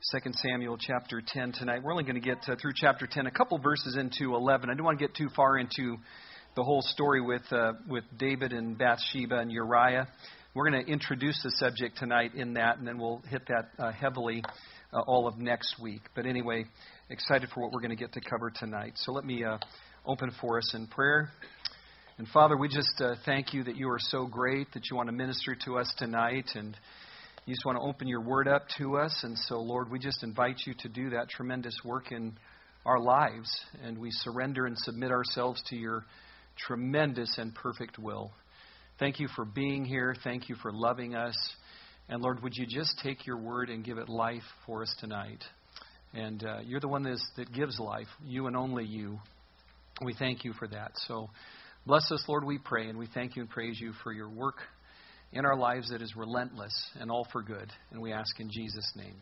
2 Samuel chapter 10 tonight. We're only going to get through chapter 10, a couple verses into 11. I don't want to get too far into the whole story with David and Bathsheba and Uriah. We're going to introduce the subject tonight in that, and then we'll hit that heavily all of next week. But anyway, excited for what we're going to get to cover tonight. So let me open for us in prayer. And Father, we just thank you that you are so great, that you want to minister to us tonight, and you just want to open your word up to us. And so, Lord, we just invite you to do that tremendous work in our lives. And we surrender and submit ourselves to your tremendous and perfect will. Thank you for being here. Thank you for loving us. And Lord, would you just take your word and give it life for us tonight? And you're the one that gives life, you and only you. We thank you for that. So bless us, Lord, we pray. And we thank you and praise you for your work in our lives that is relentless and all for good. And we ask in Jesus' name.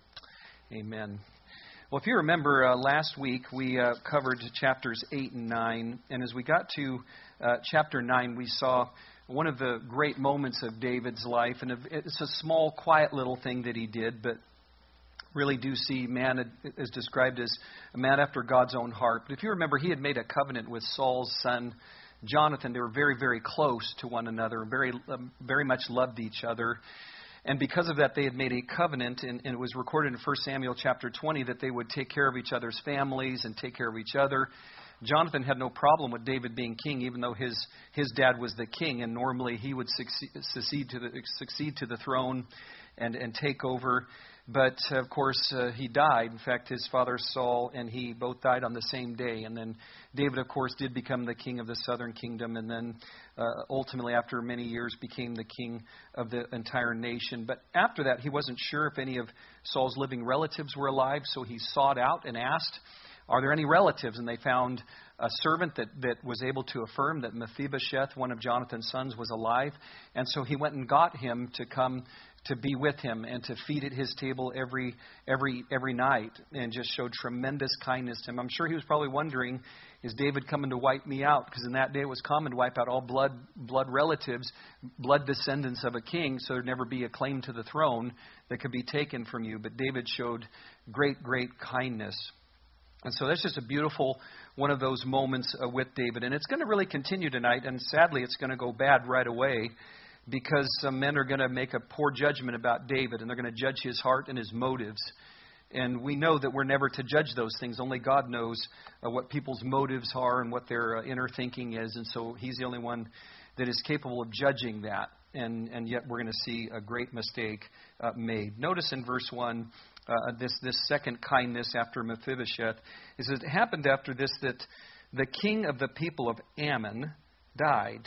Amen. Well, if you remember, last week we covered chapters 8 and 9. And as we got to chapter 9, we saw one of the great moments of David's life. And it's a small, quiet little thing that he did, but really do see man is described as a man after God's own heart. But if you remember, he had made a covenant with Saul's son Jonathan. They were very, very close to one another, very much loved each other. And because of that, they had made a covenant, and it was recorded in 1 Samuel chapter 20 that they would take care of each other's families and take care of each other. Jonathan had no problem with David being king, even though his dad was the king, and normally he would succeed to the throne and take over. But, of course, he died. In fact, his father Saul and he both died on the same day. And then David, of course, did become the king of the southern kingdom. And then ultimately, after many years, became the king of the entire nation. But after that, he wasn't sure if any of Saul's living relatives were alive. So he sought out and asked, are there any relatives? And they found a servant that was able to affirm that Mephibosheth, one of Jonathan's sons, was alive. And so he went and got him to come to be with him and to feed at his table every night, and just showed tremendous kindness to him. I'm sure he was probably wondering, is David coming to wipe me out? Because in that day it was common to wipe out all blood relatives, blood descendants of a king, so there'd never be a claim to the throne that could be taken from you. But David showed great kindness. And so that's just a beautiful one of those moments with David. And it's going to really continue tonight, and sadly it's going to go bad right away, because some men are going to make a poor judgment about David, and they're going to judge his heart and his motives. And we know that we're never to judge those things. Only God knows what people's motives are and what their inner thinking is. And so he's the only one that is capable of judging that. And yet we're going to see a great mistake made. Notice in verse 1, this second kindness after Mephibosheth, is it happened after this that the king of the people of Ammon died.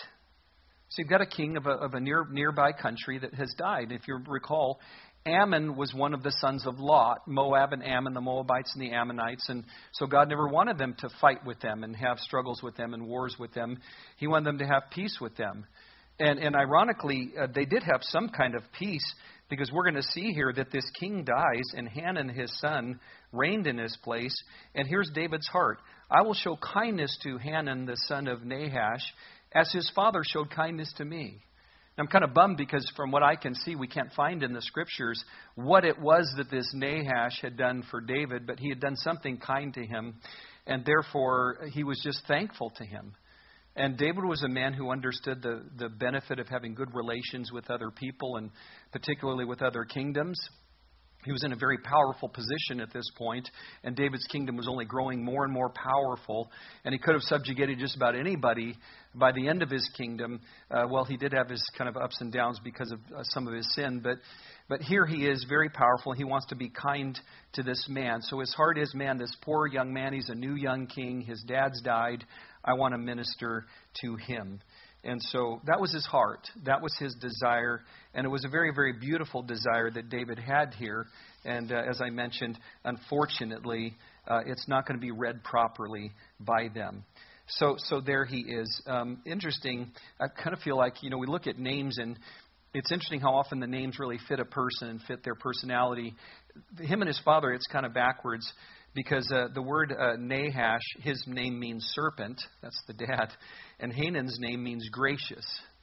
So you've got a king of a nearby country that has died. If you recall, Ammon was one of the sons of Lot, Moab and Ammon, the Moabites and the Ammonites. And so God never wanted them to fight with them and have struggles with them and wars with them. He wanted them to have peace with them. And ironically, they did have some kind of peace, because we're going to see here that this king dies and Hanun, his son, reigned in his place. And here's David's heart. I will show kindness to Hanun, the son of Nahash, as his father showed kindness to me. I'm kind of bummed, because from what I can see, we can't find in the scriptures what it was that this Nahash had done for David, but he had done something kind to him, and therefore he was just thankful to him. And David was a man who understood the benefit of having good relations with other people, and particularly with other kingdoms. He was in a very powerful position at this point, and David's kingdom was only growing more and more powerful, and he could have subjugated just about anybody by the end of his kingdom. Well, he did have his kind of ups and downs because of some of his sin, but here he is, very powerful. He wants to be kind to this man. So his heart is, man, this poor young man, he's a new young king. His dad's died. I want to minister to him. And so that was his heart. That was his desire. And it was a very, very beautiful desire that David had here. And as I mentioned, unfortunately, it's not going to be read properly by them. So there he is. Interesting. I kind of feel like, we look at names, and it's interesting how often the names really fit a person and fit their personality. Him and his father, it's kind of backwards, because the word Nahash, his name means serpent. That's the dad. And Hanun's name means gracious.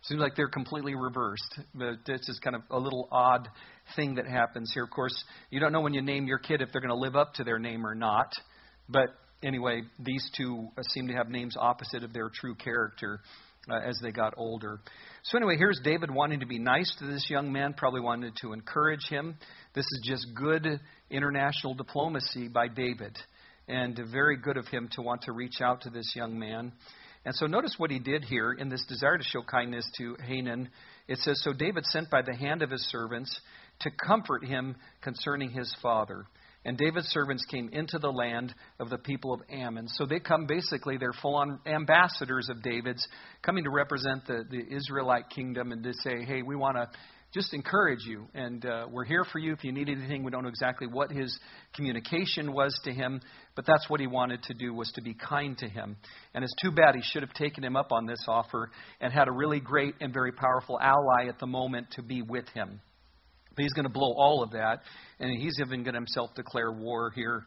Seems like they're completely reversed. But it's just kind of a little odd thing that happens here. Of course, you don't know when you name your kid if they're going to live up to their name or not. But anyway, these two seem to have names opposite of their true character as they got older. So anyway, here's David wanting to be nice to this young man, probably wanted to encourage him. This is just good international diplomacy by David, and very good of him to want to reach out to this young man. And so notice what he did here in this desire to show kindness to Hanun. It says, so David sent by the hand of his servants to comfort him concerning his father. And David's servants came into the land of the people of Ammon. So they come basically, they're full-on ambassadors of David's, coming to represent the Israelite kingdom and to say, hey, we want to just encourage you. And we're here for you if you need anything. We don't know exactly what his communication was to him, but that's what he wanted to do, was to be kind to him. And it's too bad he should have taken him up on this offer and had a really great and very powerful ally at the moment to be with him. But he's going to blow all of that, and he's even going to himself declare war here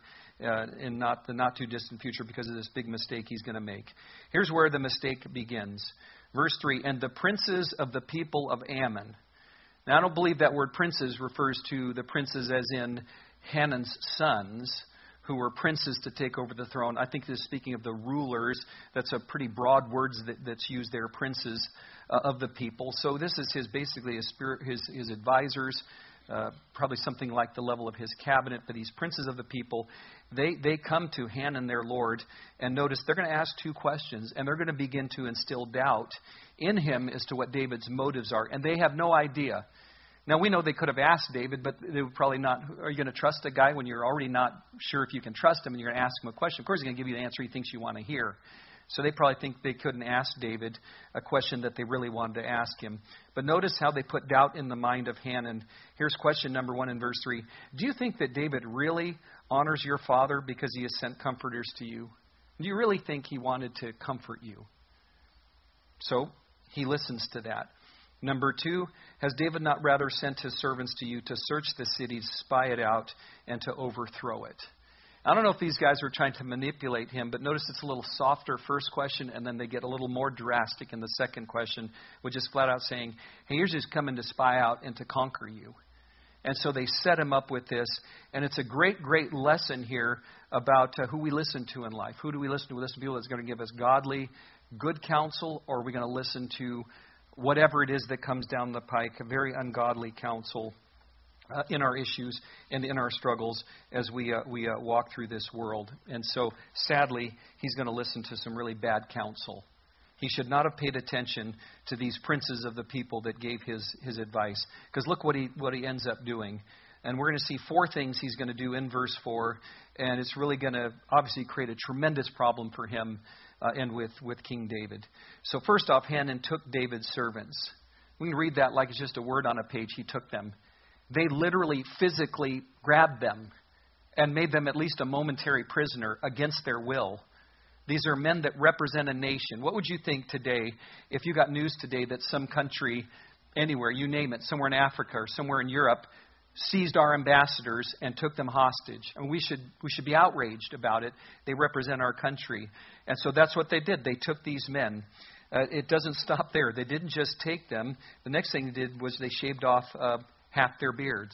in the not too distant future because of this big mistake he's going to make. Here's where the mistake begins. Verse 3, and the princes of the people of Ammon. Now, I don't believe that word princes refers to the princes as in Hanun's sons, who were princes to take over the throne. I think this is speaking of the rulers. That's a pretty broad word that's used there, princes of the people. So this is basically his advisors, probably something like the level of his cabinet, but these princes of the people, they come to Hanun, their lord, and notice they're going to ask two questions, and they're going to begin to instill doubt in him as to what David's motives are, and they have no idea. Now, we know they could have asked David, but they would probably not. Are you going to trust a guy when you're already not sure if you can trust him and you're going to ask him a question? Of course, he's going to give you the answer he thinks you want to hear. So they probably think they couldn't ask David a question that they really wanted to ask him. But notice how they put doubt in the mind of Hanun. Here's question number 1 in verse 3. Do you think that David really honors your father because he has sent comforters to you? Do you really think he wanted to comfort you? So he listens to that. Number 2, has David not rather sent his servants to you to search the city, to spy it out, and to overthrow it? I don't know if these guys were trying to manipulate him, but notice it's a little softer first question, and then they get a little more drastic in the second question, which is flat out saying, hey, here's just coming to spy out and to conquer you. And so they set him up with this, and it's a great, great lesson here about who we listen to in life. Who do we listen to? We listen to people that's going to give us godly, good counsel, or are we going to listen to whatever it is that comes down the pike, a very ungodly counsel in our issues and in our struggles as we walk through this world. And so, sadly, he's going to listen to some really bad counsel. He should not have paid attention to these princes of the people that gave his advice. Because look what he ends up doing. And we're going to see 4 things he's going to do in verse 4. And it's really going to obviously create a tremendous problem for him and with King David. So first off, Hanun took David's servants. We can read that like it's just a word on a page. He took them. They literally physically grabbed them and made them at least a momentary prisoner against their will. These are men that represent a nation. What would you think today if you got news today that some country, anywhere, you name it, somewhere in Africa or somewhere in Europe, seized our ambassadors and took them hostage? And we should be outraged about it. They represent our country. And so that's what they did. They took these men. It doesn't stop there. They didn't just take them. The next thing they did was they shaved off half their beards.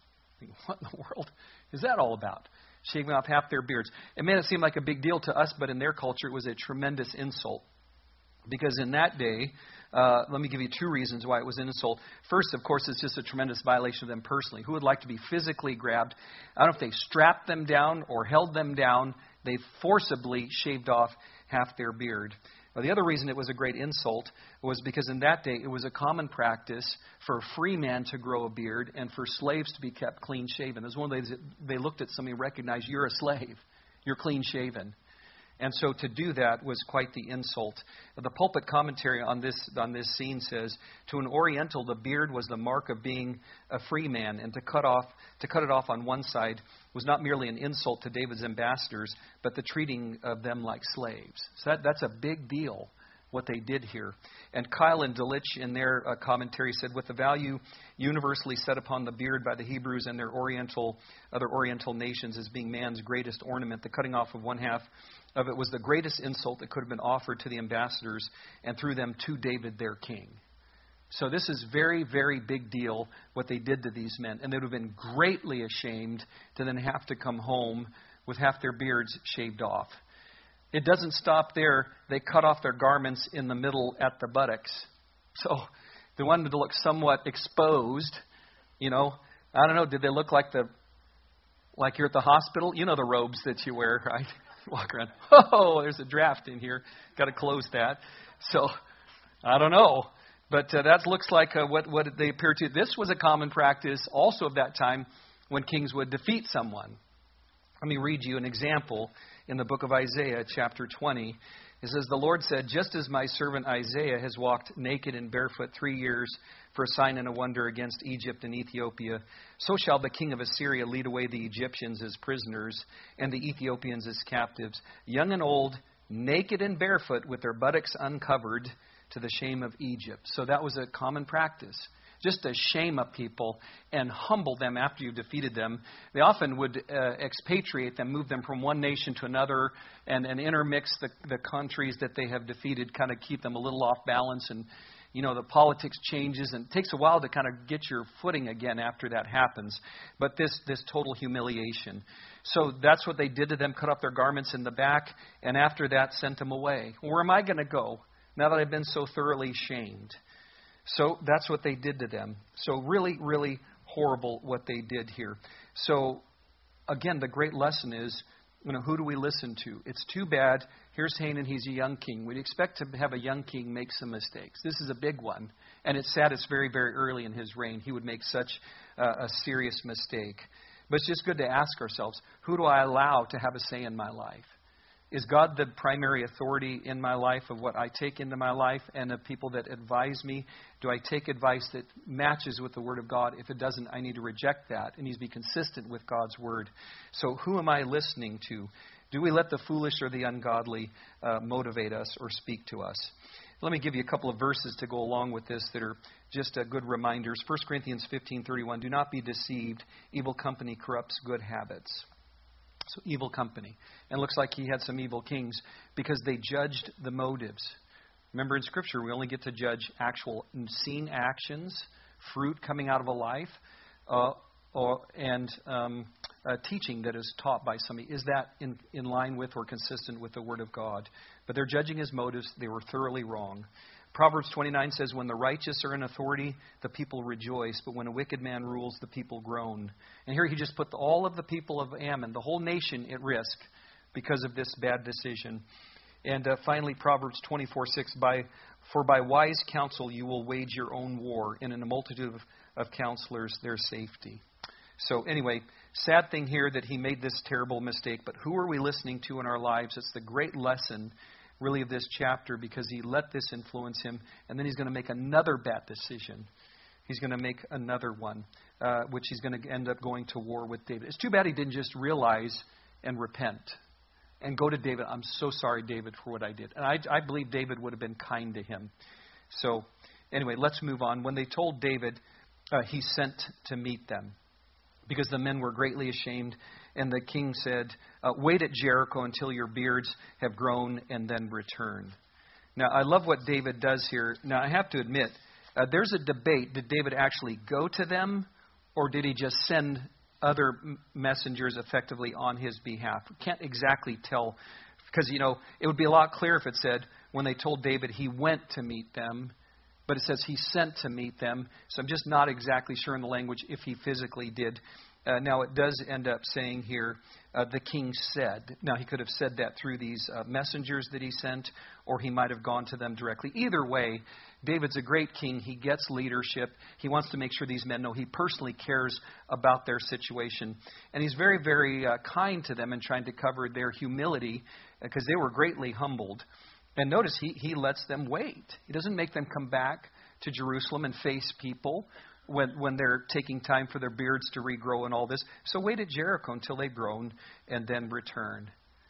What in the world is that all about? Shaving off half their beards. It may not seem like a big deal to us, but in their culture it was a tremendous insult. Because in that day, let me give you 2 reasons why it was an insult. First, of course, it's just a tremendous violation of them personally. Who would like to be physically grabbed? I don't know if they strapped them down or held them down. They forcibly shaved off half their beard. Well, the other reason it was a great insult was because in that day it was a common practice for a free man to grow a beard and for slaves to be kept clean shaven. It was one of the ways they looked at somebody and recognized, you're a slave. You're clean shaven. And so to do that was quite the insult. The pulpit commentary on this scene says, to an Oriental, the beard was the mark of being a free man, and to cut it off on one side was not merely an insult to David's ambassadors, but the treating of them like slaves. So that's a big deal, what they did here. And Kyle and Delitzsch in their commentary said, with the value universally set upon the beard by the Hebrews and their other Oriental nations as being man's greatest ornament, the cutting off of one half of it was the greatest insult that could have been offered to the ambassadors and through them to David, their king. So this is very, very big deal what they did to these men. And they would have been greatly ashamed to then have to come home with half their beards shaved off. It doesn't stop there. They cut off their garments in the middle at the buttocks. So they wanted to look somewhat exposed. You know, I don't know, did they look like you're at the hospital? You know the robes that you wear, right? Walk around. Oh, there's a draft in here. Got to close that. So I don't know. But that looks like what they appear to. This was a common practice also of that time when kings would defeat someone. Let me read you an example in the book of Isaiah, chapter 20. It says, "The Lord said, just as my servant Isaiah has walked naked and barefoot 3 years for a sign and a wonder against Egypt and Ethiopia, so shall the king of Assyria lead away the Egyptians as prisoners and the Ethiopians as captives, young and old, naked and barefoot with their buttocks uncovered, to the shame of Egypt." So that was a common practice. Just to shame up people and humble them after you've defeated them. They often would expatriate them, move them from one nation to another, and intermix the countries that they have defeated, kind of keep them a little off balance. And, you know, the politics changes, and it takes a while to kind of get your footing again after that happens. But this total humiliation. So that's what they did to them, cut off their garments in the back, and after that sent them away. Where am I going to go now that I've been so thoroughly shamed? So that's what they did to them. So really, really horrible what they did here. So again, the great lesson is, you know, who do we listen to? It's too bad. Here's Hanan. He's a young king. We'd expect to have a young king make some mistakes. This is a big one. And it's sad it's very, very early in his reign. He would make such a serious mistake. But it's just good to ask ourselves, who do I allow to have a say in my life? Is God the primary authority in my life of what I take into my life and of people that advise me? Do I take advice that matches with the Word of God? If it doesn't, I need to reject that. It needs to be consistent with God's Word. So who am I listening to? Do we let the foolish or the ungodly motivate us or speak to us? Let me give you a couple of verses to go along with this that are just good reminders. 1 Corinthians 15:31, "Do not be deceived. Evil company corrupts good habits." So evil company. And it looks like he had some evil kings because they judged the motives. Remember in Scripture, we only get to judge actual seen actions, fruit coming out of a life, and teaching that is taught by somebody. Is that in line with or consistent with the Word of God? But they're judging his motives. They were thoroughly wrong. Proverbs 29 says, "When the righteous are in authority, the people rejoice. But when a wicked man rules, the people groan." And here he just put all of the people of Ammon, the whole nation, at risk because of this bad decision. And finally, Proverbs 24:6, "For by wise counsel you will wage your own war, and in a multitude of counselors there's safety." So anyway, sad thing here that he made this terrible mistake. But who are we listening to in our lives? It's the great lesson really of this chapter, because he let this influence him, and then he's going to make another bad decision. He's going to make another one, which he's going to end up going to war with David. It's too bad he didn't just realize and repent and go to David. "I'm so sorry, David, for what I did." And I believe David would have been kind to him. So anyway, let's move on. When they told David, he sent to meet them because the men were greatly ashamed. And the king said, "Wait at Jericho until your beards have grown and then return." Now, I love what David does here. Now, I have to admit, there's a debate. Did David actually go to them, or did he just send other messengers effectively on his behalf? We can't exactly tell, because, you know, it would be a lot clearer if it said when they told David he went to meet them, but it says he sent to meet them. So I'm just not exactly sure in the language if he physically did. Now, it does end up saying here, the king said. Now, he could have said that through these messengers that he sent, or he might have gone to them directly. Either way, David's a great king. He gets leadership. He wants to make sure these men know he personally cares about their situation. And he's very, very kind to them in trying to cover their humility, because they were greatly humbled. And notice he lets them wait. He doesn't make them come back to Jerusalem and face people when they're taking time for their beards to regrow and all this. So wait at Jericho until they've grown and then return.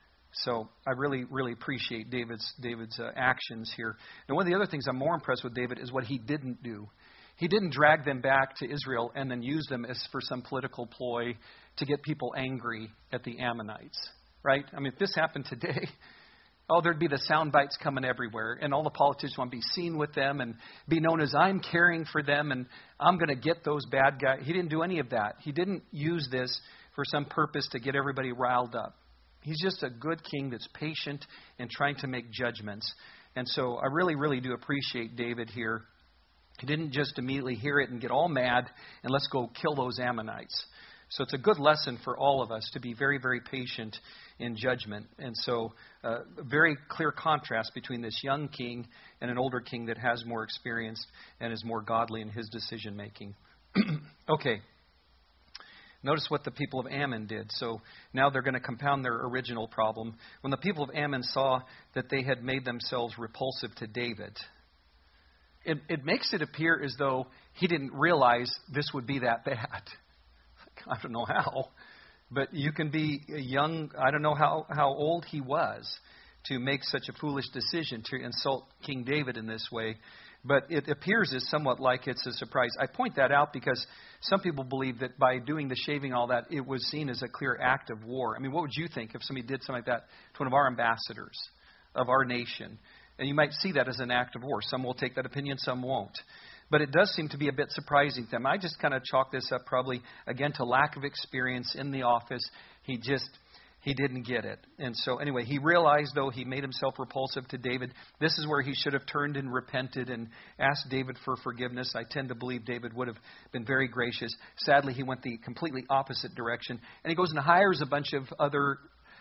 So I really, really appreciate David's actions here. Now, one of the other things I'm more impressed with David is what he didn't do. He didn't drag them back to Israel and then use them as for some political ploy to get people angry at the Ammonites, right? I mean, if this happened today, Oh, there'd be the sound bites coming everywhere, and all the politicians want to be seen with them and be known as I'm caring for them and I'm going to get those bad guys. He didn't do any of that. He didn't use this for some purpose to get everybody riled up. He's just a good king that's patient and trying to make judgments. And so I really, really do appreciate David here. He didn't just immediately hear it and get all mad and let's go kill those Ammonites. So it's a good lesson for all of us to be very, very patient in judgment. And so a very clear contrast between this young king and an older king that has more experience and is more godly in his decision making. Okay. Notice what the people of Ammon did. So now they're going to compound their original problem. When the people of Ammon saw that they had made themselves repulsive to David, it makes it appear as though he didn't realize this would be that bad. I don't know how, but you can be young. I don't know how old he was to make such a foolish decision to insult King David in this way. But it appears as somewhat like it's a surprise. I point that out because some people believe that by doing the shaving, all that, it was seen as a clear act of war. I mean, what would you think if somebody did something like that to one of our ambassadors of our nation? And you might see that as an act of war. Some will take that opinion, some won't. But it does seem to be a bit surprising to them. I just kind of chalk this up probably, again, to lack of experience in the office. He didn't get it. And so anyway, he realized, though, he made himself repulsive to David. This is where he should have turned and repented and asked David for forgiveness. I tend to believe David would have been very gracious. Sadly, he went the completely opposite direction. And he goes and hires a bunch of other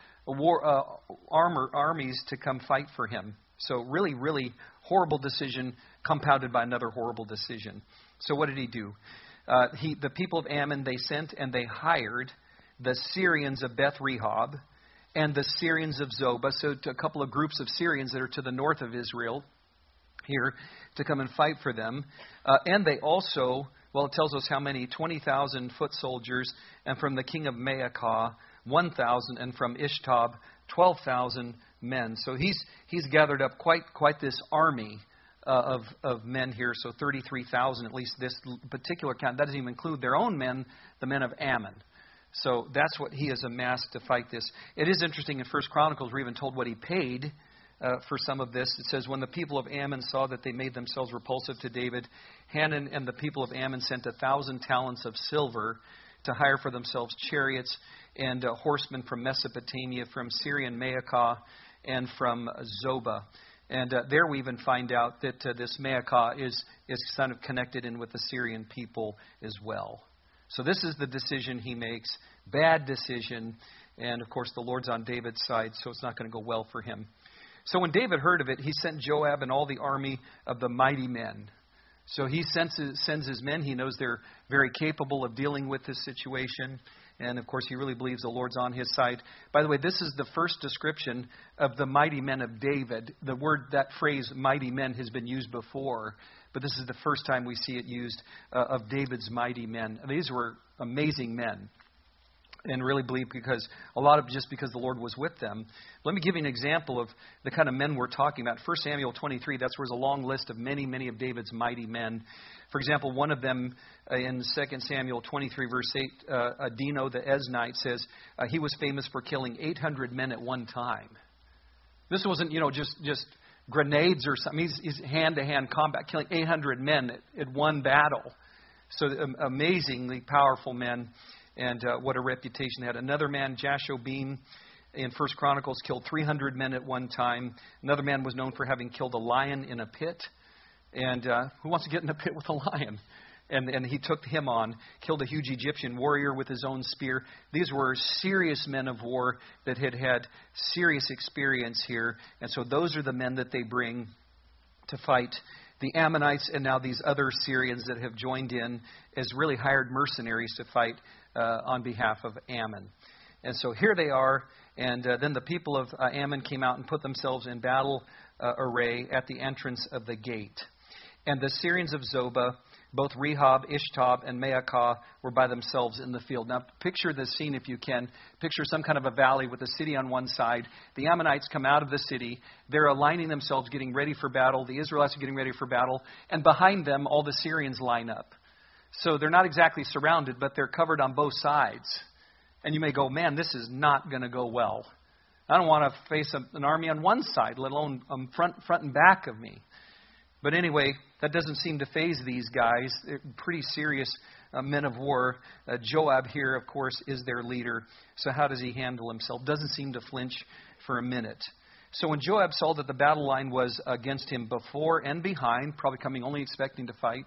armies to come fight for him. So really, really horrible decision compounded by another horrible decision. So what did he do? The people of Ammon, they sent and they hired the Syrians of Beth Rehob and the Syrians of Zobah, so to a couple of groups of Syrians that are to the north of Israel here, to come and fight for them. And they also, well, it tells us how many, 20,000 foot soldiers, and from the king of Maacah, 1,000, and from Ishtab, 12,000 men. So he's gathered up quite this army of men here, so 33,000 at least this particular count. That doesn't even include their own men, the men of Ammon. So that's what he has amassed to fight this. It is interesting in 1 Chronicles, we're even told what he paid for some of this. It says, when the people of Ammon saw that they made themselves repulsive to David, Hanun and the people of Ammon sent 1,000 talents of silver to hire for themselves chariots and horsemen from Mesopotamia, from Syrian Maacah, and from Zobah. And there we even find out that this Maacah is kind of connected in with the Syrian people as well. So this is the decision he makes. Bad decision. And, of course, the Lord's on David's side, so it's not going to go well for him. So when David heard of it, he sent Joab and all the army of the mighty men. So he sends his men. He knows they're very capable of dealing with this situation. And, of course, he really believes the Lord's on his side. By the way, this is the first description of the mighty men of David. That phrase, mighty men, has been used before. But this is the first time we see it used of David's mighty men. These were amazing men. And really believe because the Lord was with them. Let me give you an example of the kind of men we're talking about. 1 Samuel 23, that's where there's a long list of many, many of David's mighty men. For example, one of them in 2 Samuel 23, verse 8, Adino the Eznite says he was famous for killing 800 men at one time. This wasn't, just grenades or something. He's hand-to-hand combat, killing 800 men at one battle. So amazingly powerful men. And what a reputation they had. Another man, Jashobeam, in 1 Chronicles, killed 300 men at one time. Another man was known for having killed a lion in a pit. And who wants to get in a pit with a lion? And he took him on, killed a huge Egyptian warrior with his own spear. These were serious men of war that had serious experience here. And so those are the men that they bring to fight the Ammonites and now these other Syrians that have joined in as really hired mercenaries to fight on behalf of Ammon. And so here they are, and then the people of Ammon came out and put themselves in battle array at the entrance of the gate. And the Syrians of Zobah, both Rehob, Ishtab, and Maacah, were by themselves in the field. Now picture this scene if you can. Picture some kind of a valley with a city on one side. The Ammonites come out of the city. They're aligning themselves, getting ready for battle. The Israelites are getting ready for battle. And behind them, all the Syrians line up. So they're not exactly surrounded, but they're covered on both sides. And you may go, man, this is not going to go well. I don't want to face an army on one side, let alone front and back of me. But anyway, that doesn't seem to faze these guys. They're pretty serious men of war. Joab here, of course, is their leader. So how does he handle himself? Doesn't seem to flinch for a minute. So when Joab saw that the battle line was against him before and behind, probably coming only expecting to fight,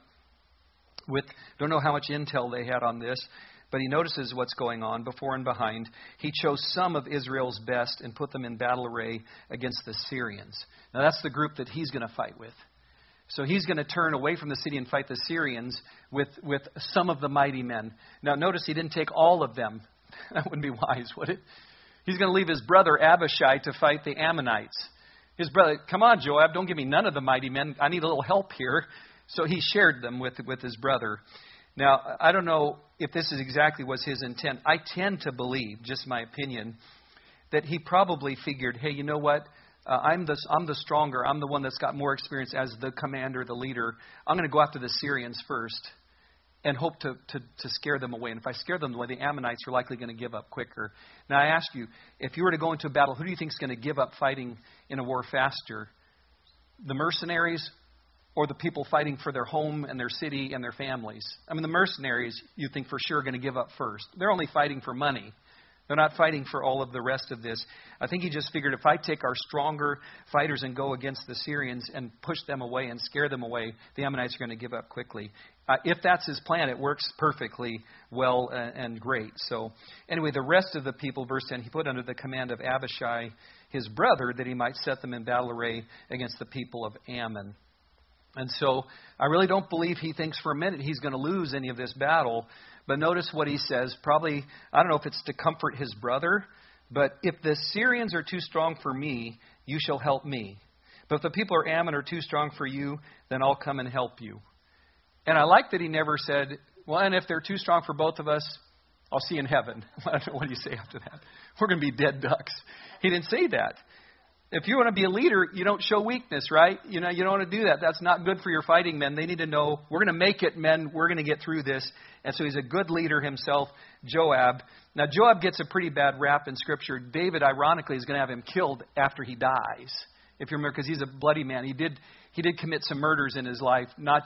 don't know how much intel they had on this, but he notices what's going on before and behind. He chose some of Israel's best and put them in battle array against the Syrians. Now that's the group that he's going to fight with. So he's going to turn away from the city and fight the Syrians with some of the mighty men. Now notice he didn't take all of them. That wouldn't be wise, would it? He's going to leave his brother Abishai to fight the Ammonites. His brother, come on, Joab, don't give me none of the mighty men. I need a little help here. So he shared them with his brother. Now, I don't know if this is exactly was his intent. I tend to believe, just my opinion, that he probably figured, hey, you know what? I'm the stronger. I'm the one that's got more experience as the commander, the leader. I'm going to go after the Syrians first and hope to scare them away. And if I scare them away, the Ammonites are likely going to give up quicker. Now, I ask you, if you were to go into a battle, who do you think is going to give up fighting in a war faster? The mercenaries or the people fighting for their home and their city and their families? I mean, the mercenaries, you think for sure are going to give up first. They're only fighting for money. They're not fighting for all of the rest of this. I think he just figured if I take our stronger fighters and go against the Syrians and push them away and scare them away, the Ammonites are going to give up quickly. If that's his plan, it works perfectly well and great. So anyway, the rest of the people, verse 10, he put under the command of Abishai, his brother, that he might set them in battle array against the people of Ammon. And so I really don't believe he thinks for a minute he's going to lose any of this battle. But notice what he says. Probably, I don't know if it's to comfort his brother, but if the Syrians are too strong for me, you shall help me. But if the people of Ammon are too strong for you, then I'll come and help you. And I like that he never said, well, and if they're too strong for both of us, I'll see you in heaven. What do you say after that? We're going to be dead ducks. He didn't say that. If you want to be a leader, you don't show weakness, right? You don't want to do that. That's not good for your fighting men. They need to know, we're going to make it, men. We're going to get through this. And so he's a good leader himself, Joab. Now, Joab gets a pretty bad rap in Scripture. David, ironically, is going to have him killed after he dies. If you remember, because he's a bloody man. He did commit some murders in his life, not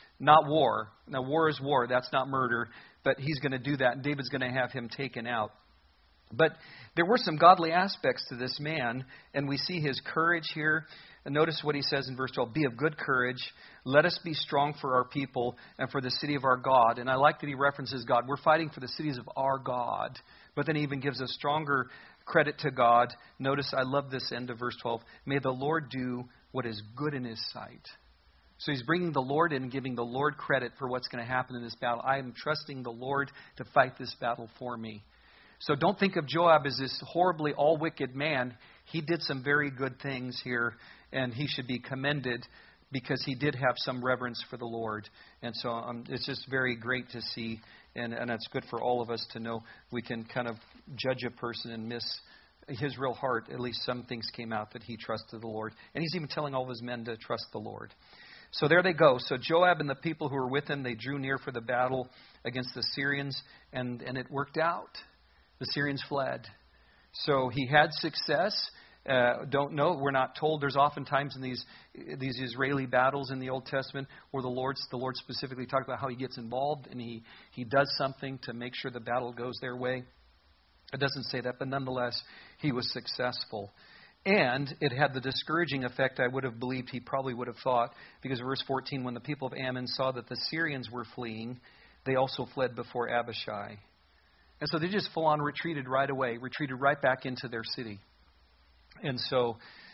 war. Now, war is war. That's not murder. But he's going to do that, and David's going to have him taken out. But there were some godly aspects to this man, and we see his courage here. And notice what he says in verse 12, be of good courage. Let us be strong for our people and for the city of our God. And I like that he references God. We're fighting for the cities of our God. But then he even gives a stronger credit to God. Notice, I love this end of verse 12. May the Lord do what is good in his sight. So he's bringing the Lord in and giving the Lord credit for what's going to happen in this battle. I am trusting the Lord to fight this battle for me. So don't think of Joab as this horribly all-wicked man. He did some very good things here, and he should be commended because he did have some reverence for the Lord. And so it's just very great to see, and it's good for all of us to know we can kind of judge a person and miss his real heart. At least some things came out that he trusted the Lord. And he's even telling all of his men to trust the Lord. So there they go. So Joab and the people who were with him, they drew near for the battle against the Syrians, and it worked out. The Syrians fled. So he had success. Don't know. We're not told. There's oftentimes in these Israeli battles in the Old Testament where the Lord specifically talked about how he gets involved and he does something to make sure the battle goes their way. It doesn't say that, but nonetheless, he was successful. And it had the discouraging effect I would have believed he probably would have thought, because verse 14, when the people of Ammon saw that the Syrians were fleeing, they also fled before Abishai. And so they just full on retreated right away, retreated right back into their city. And so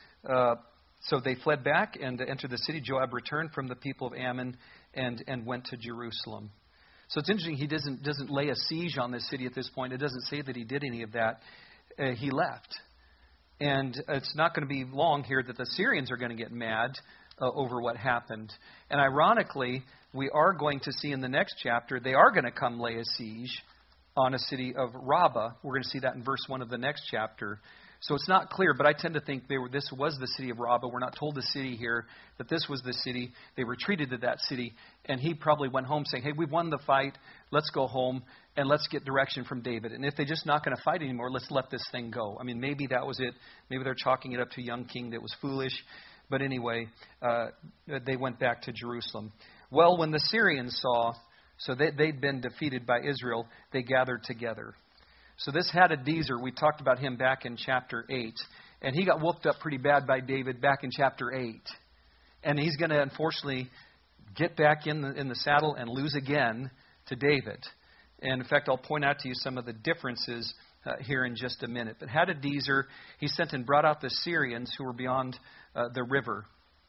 they fled back and entered the city. Joab returned from the people of Ammon and went to Jerusalem. So it's interesting, he doesn't lay a siege on this city at this point. It doesn't say that he did any of that. He left. And it's not going to be long here that the Syrians are going to get mad over what happened. And ironically, we are going to see in the next chapter, they are going to come lay a siege on a city of Rabbah. We're going to see that in verse 1 of the next chapter. So it's not clear, but I tend to think this was the city of Rabbah. We're not told the city here, that this was the city. They retreated to that city, and he probably went home saying, hey, we've won the fight. Let's go home, and let's get direction from David. And if they're just not going to fight anymore, let's let this thing go. I mean, maybe that was it. Maybe they're chalking it up to a young king that was foolish. But anyway, they went back to Jerusalem. Well, when the Syrians saw, so they'd been defeated by Israel, they gathered together. So this Hadadezer, we talked about him back in chapter 8. And he got whooped up pretty bad by David back in chapter 8. And he's going to, unfortunately, get back in the saddle and lose again to David. And in fact, I'll point out to you some of the differences here in just a minute. But Hadadezer, he sent and brought out the Syrians who were beyond the river.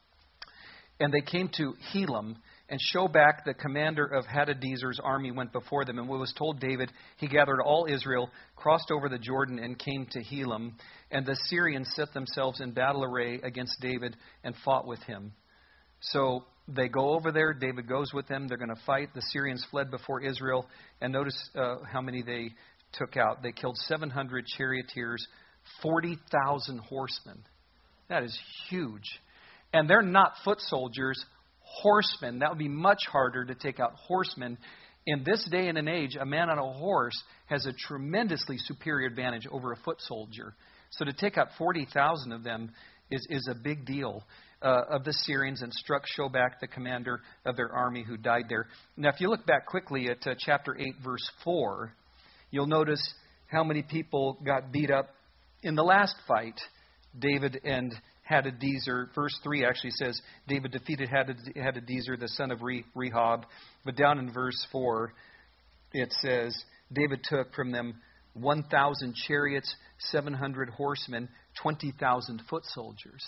And they came to Helam, and Shobak, the commander of Hadadezer's army, went before them. And what was told David, he gathered all Israel, crossed over the Jordan, and came to Helam. And the Syrians set themselves in battle array against David and fought with him. So they go over there. David goes with them. They're going to fight. The Syrians fled before Israel. And notice how many they took out. They killed 700 charioteers, 40,000 horsemen. That is huge. And they're not foot soldiers, horsemen. That would be much harder to take out horsemen. In this day and an age, a man on a horse has a tremendously superior advantage over a foot soldier. So to take out 40,000 of them is a big deal of the Syrians, and struck Shobak, the commander of their army, who died there. Now, if you look back quickly at chapter 8, verse 4, you'll notice how many people got beat up in the last fight, David and Hadadezer. Verse 3 actually says, David defeated Hadadezer, the son of Rehob. But down in verse 4, it says, David took from them 1,000 chariots, 700 horsemen, 20,000 foot soldiers.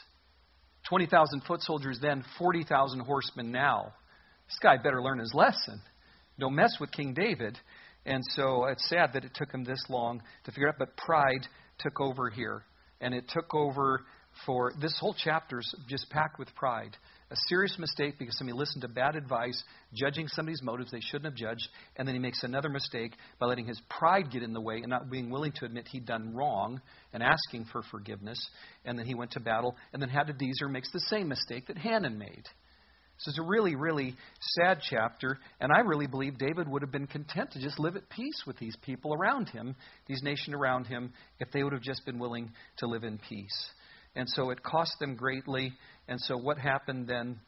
20,000 foot soldiers then, 40,000 horsemen now. This guy better learn his lesson. Don't mess with King David. And so it's sad that it took him this long to figure out. But pride took over here. And it took over for this whole chapter is just packed with pride. A serious mistake because somebody listened to bad advice, judging somebody's motives they shouldn't have judged, and then he makes another mistake by letting his pride get in the way and not being willing to admit he'd done wrong and asking for forgiveness. And then he went to battle, and then Hadadezer makes the same mistake that Hanan made. So it's a really, really sad chapter, and I really believe David would have been content to just live at peace with these people around him, these nations around him, if they would have just been willing to live in peace. And so it cost them greatly. And so what happened then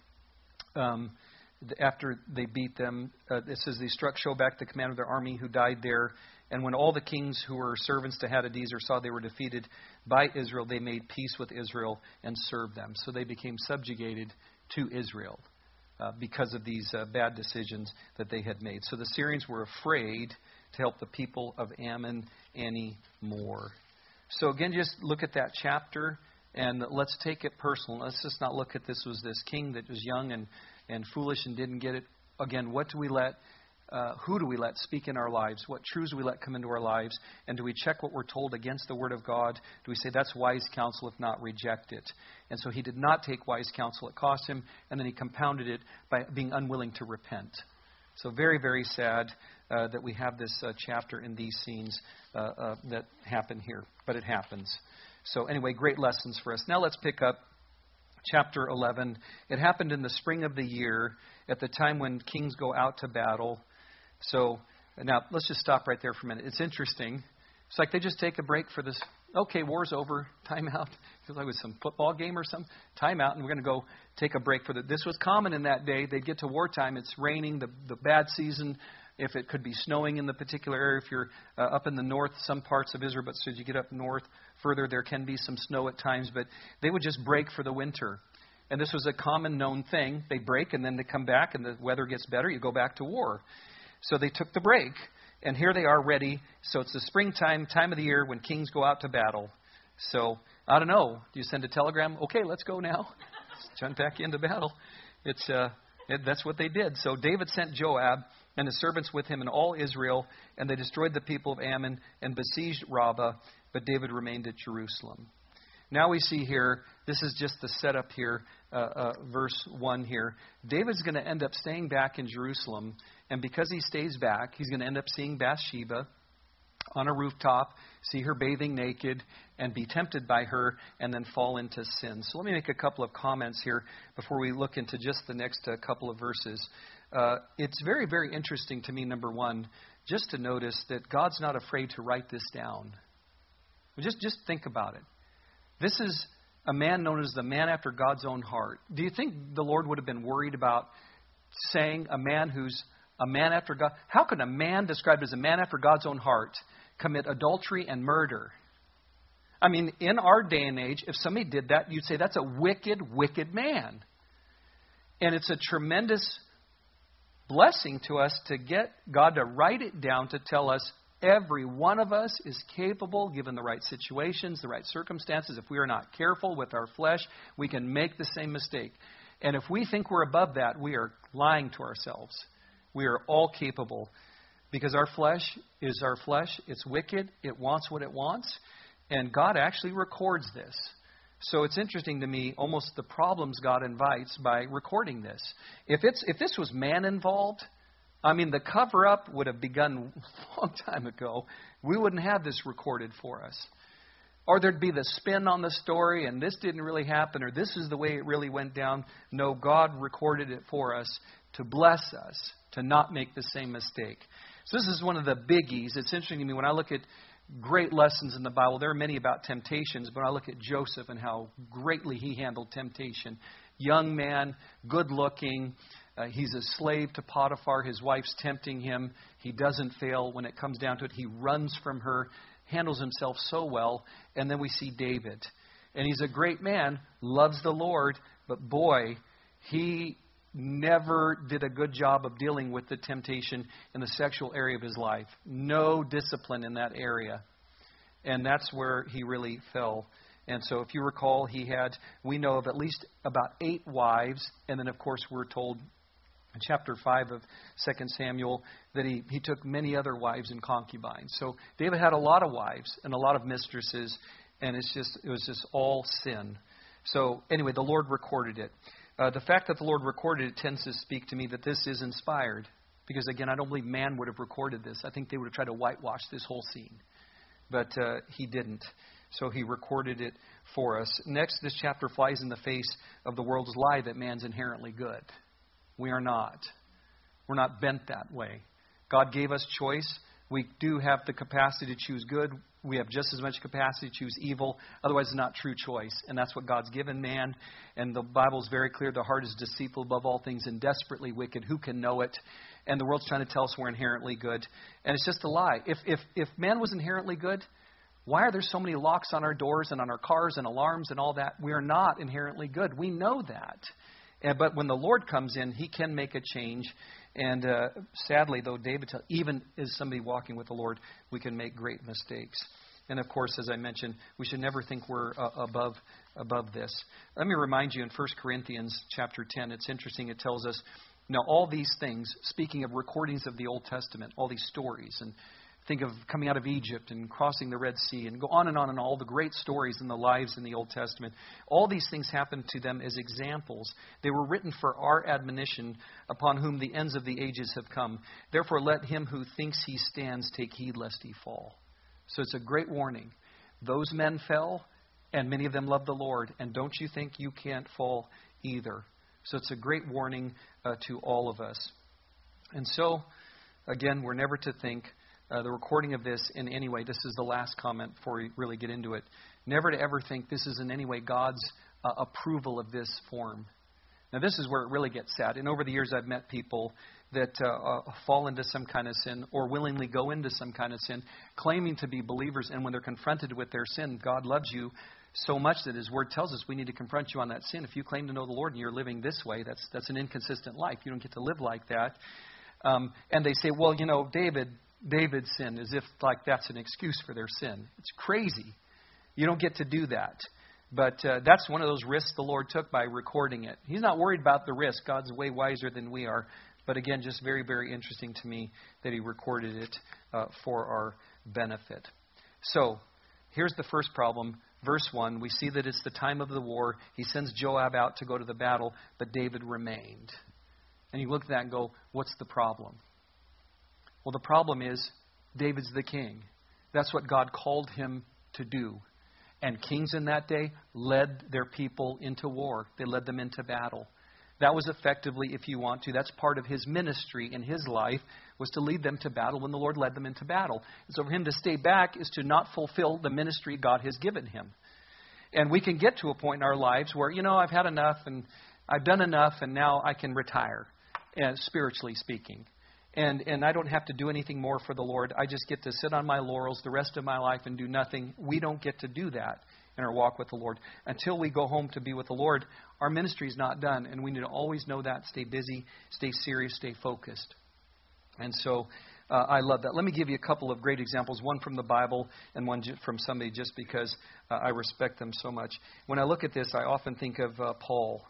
after they beat them? It says they struck Shobak, the commander of their army, who died there. And when all the kings who were servants to Hadadezer saw they were defeated by Israel, they made peace with Israel and served them. So they became subjugated to Israel because of these bad decisions that they had made. So the Syrians were afraid to help the people of Ammon anymore. So again, just look at that chapter. And let's take it personal. Let's just not look at this king that was young and foolish and didn't get it. Again, what do we let, who do we let speak in our lives? What truths do we let come into our lives? And do we check what we're told against the Word of God? Do we say that's wise counsel, if not reject it? And so he did not take wise counsel. It cost him, and then he compounded it by being unwilling to repent. So very, very sad that we have this chapter in these scenes that happen here. But it happens. So anyway, great lessons for us. Now let's pick up chapter 11. It happened in the spring of the year, at the time when kings go out to battle. So now let's just stop right there for a minute. It's interesting. It's like they just take a break for this. Okay, war's over. Time out. Feels like it was some football game or something. Time out, and we're going to go take a break for that. This was common in that day. They'd get to wartime. It's raining, the bad season. If it could be snowing in the particular area, if you're up in the north, some parts of Israel, but so as you get up north further, there can be some snow at times, but they would just break for the winter. And this was a common known thing. They break, and then they come back, and the weather gets better. You go back to war. So they took the break, and here they are ready. So it's the springtime, time of the year when kings go out to battle. So, I don't know. Do you send a telegram? Okay, let's go now. Let's jump back into battle. That's what they did. So David sent Joab and his servants with him and all Israel, and they destroyed the people of Ammon and besieged Rabbah, but David remained at Jerusalem. Now we see here, this is just the setup here, verse 1 here. David's going to end up staying back in Jerusalem, and because he stays back, he's going to end up seeing Bathsheba, on a rooftop, see her bathing naked, and be tempted by her, and then fall into sin. So let me make a couple of comments here before we look into just the next couple of verses. It's very, very interesting to me, number one, just to notice that God's not afraid to write this down. Just think about it. This is a man known as the man after God's own heart. Do you think the Lord would have been worried about saying a man who's a man after God? How could a man described as a man after God's own heart commit adultery and murder? I mean, in our day and age, if somebody did that, you'd say that's a wicked, wicked man. And it's a tremendous blessing to us to get God to write it down to tell us every one of us is capable, given the right situations, the right circumstances. If we are not careful with our flesh, we can make the same mistake. And if we think we're above that, we are lying to ourselves. We are all capable because our flesh is our flesh. It's wicked. It wants what it wants. And God actually records this. So it's interesting to me, almost the problems God invites by recording this. If this was man involved, I mean, the cover-up would have begun a long time ago. We wouldn't have this recorded for us. Or there'd be the spin on the story, and this didn't really happen, or this is the way it really went down. No, God recorded it for us to bless us, to not make the same mistake. So this is one of the biggies. It's interesting to me when I look at great lessons in the Bible. There are many about temptations, but I look at Joseph and how greatly he handled temptation. Young man, good looking. He's a slave to Potiphar. His wife's tempting him. He doesn't fail. When it comes down to it, he runs from her, handles himself so well. And then we see David. And he's a great man, loves the Lord, but boy, he never did a good job of dealing with the temptation in the sexual area of his life. No discipline in that area. And that's where he really fell. And so if you recall, we know of at least about 8 wives. And then, of course, we're told in chapter 5 of 2 Samuel that he took many other wives and concubines. So David had a lot of wives and a lot of mistresses. And it was just all sin. So anyway, the Lord recorded it. The fact that the Lord recorded it tends to speak to me that this is inspired. Because, again, I don't believe man would have recorded this. I think they would have tried to whitewash this whole scene. But he didn't. So he recorded it for us. Next, this chapter flies in the face of the world's lie that man's inherently good. We are not. We're not bent that way. God gave us choice. We do have the capacity to choose good. We have just as much capacity to choose evil. Otherwise, it's not true choice. And that's what God's given man. And the Bible is very clear. The heart is deceitful above all things and desperately wicked. Who can know it? And the world's trying to tell us we're inherently good. And it's just a lie. If man was inherently good, why are there so many locks on our doors and on our cars and alarms and all that? We are not inherently good. We know that. But when the Lord comes in, he can make a change. And sadly, though, David tells, even as somebody walking with the Lord, we can make great mistakes. And of course, as I mentioned, we should never think we're above this. Let me remind you in 1 Corinthians chapter 10, it's interesting. It tells us, now all these things, speaking of recordings of the Old Testament, all these stories, and think of coming out of Egypt and crossing the Red Sea and go on and all the great stories in the lives in the Old Testament. All these things happened to them as examples. They were written for our admonition, upon whom the ends of the ages have come. Therefore, let him who thinks he stands take heed lest he fall. So it's a great warning. Those men fell, and many of them loved the Lord. And don't you think you can't fall either. So it's a great warning to all of us. And so, again, we're never to think the recording of this in any way, this is the last comment before we really get into it, never to ever think this is in any way God's approval of this form. Now, this is where it really gets sad. And over the years, I've met people that fall into some kind of sin or willingly go into some kind of sin, claiming to be believers. And when they're confronted with their sin, God loves you so much that his word tells us we need to confront you on that sin. If you claim to know the Lord and you're living this way, that's an inconsistent life. You don't get to live like that. And they say, well, David's sin, as if like that's an excuse for their sin. It's crazy. You don't get to do that. But that's one of those risks the Lord took by recording it. He's not worried about the risk. God's way wiser than we are. But again, just very, very interesting to me that he recorded it for our benefit. So here's the first problem. Verse 1, we see that it's the time of the war. He sends Joab out to go to the battle, but David remained. And you look at that and go, what's the problem? Well, the problem is David's the king. That's what God called him to do. And kings in that day led their people into war. They led them into battle. That was effectively, if you want to, that's part of his ministry in his life, was to lead them to battle when the Lord led them into battle. And so for him to stay back is to not fulfill the ministry God has given him. And we can get to a point in our lives where, I've had enough and I've done enough and now I can retire, spiritually speaking. And I don't have to do anything more for the Lord. I just get to sit on my laurels the rest of my life and do nothing. We don't get to do that in our walk with the Lord. Until we go home to be with the Lord, our ministry is not done. And we need to always know that, stay busy, stay serious, stay focused. And so I love that. Let me give you a couple of great examples, one from the Bible and one from somebody just because I respect them so much. When I look at this, I often think of Paul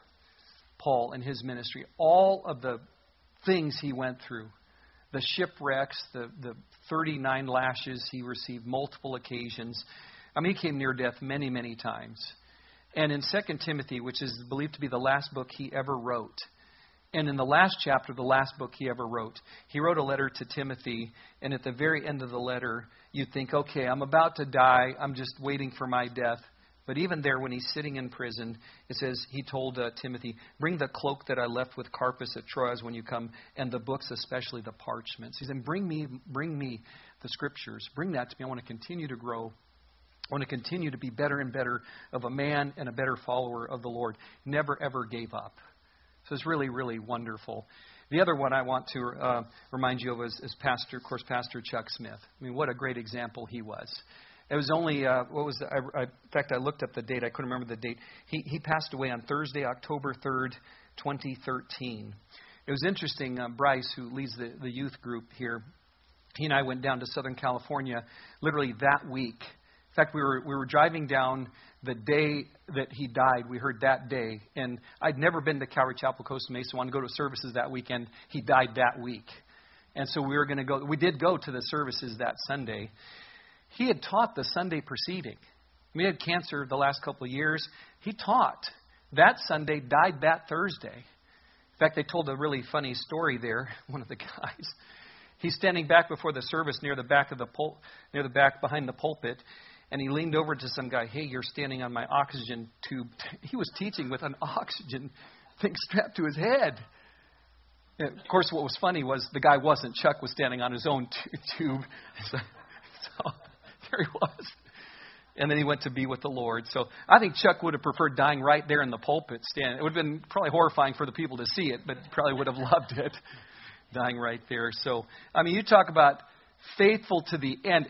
and his ministry. All of the things he went through, the shipwrecks, the 39 lashes he received, multiple occasions. I mean, he came near death many, many times. And in 2 Timothy, which is believed to be the last book he ever wrote, and in the last chapter, the last book he ever wrote, he wrote a letter to Timothy, and at the very end of the letter, you'd think, okay, I'm about to die, I'm just waiting for my death. But even there, when he's sitting in prison, it says he told Timothy, bring the cloak that I left with Carpus at Troas when you come, and the books, especially the parchments. He said, bring me the scriptures. Bring that to me. I want to continue to grow. I want to continue to be better and better of a man and a better follower of the Lord. Never, ever gave up. So it's really, really wonderful. The other one I want to remind you of is Pastor Chuck Smith. I mean, what a great example he was. It was only, in fact, I looked up the date. I couldn't remember the date. He passed away on Thursday, October 3rd, 2013. It was interesting. Bryce, who leads the youth group here, he and I went down to Southern California literally that week. In fact, we were driving down the day that he died. We heard that day. And I'd never been to Calvary Chapel, Costa Mesa. I wanted to go to services that weekend. He died that week. And so we were going to go. We did go to the services that Sunday. He had taught the Sunday preceding. He had cancer the last couple of years. He taught. That Sunday, died that Thursday. In fact, they told a really funny story there, one of the guys. He's standing back before the service near the back behind the pulpit, and he leaned over to some guy, hey, you're standing on my oxygen tube. He was teaching with an oxygen thing strapped to his head. And of course, what was funny was the guy wasn't. Chuck was standing on his own tube. So there he was. And then he went to be with the Lord. So I think Chuck would have preferred dying right there in the pulpit. It would have been probably horrifying for the people to see it, but probably would have loved it, dying right there. So, I mean, you talk about faithful to the end.